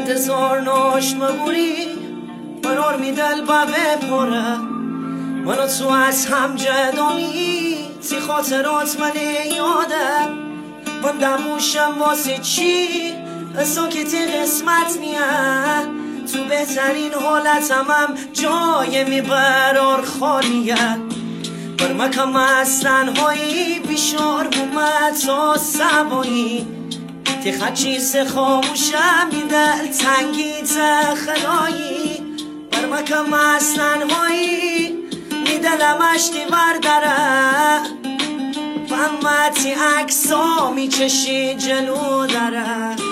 صد هزار ناش مبوری قرار میدل با بپره منو تو از هم جدامی تی خاطرات من یاده من دموشم واسه چی ساکتی قسمت میاد تو بهترین حالتم جای میبرار خالیه برمکم از تنهایی بیشار بومد تا سبایی تی خچیز خاموشم دل تنگی تخلایی برمکم از تنهایی میدلم اشتی برداره فهمتی اکسا میچشی جلو داره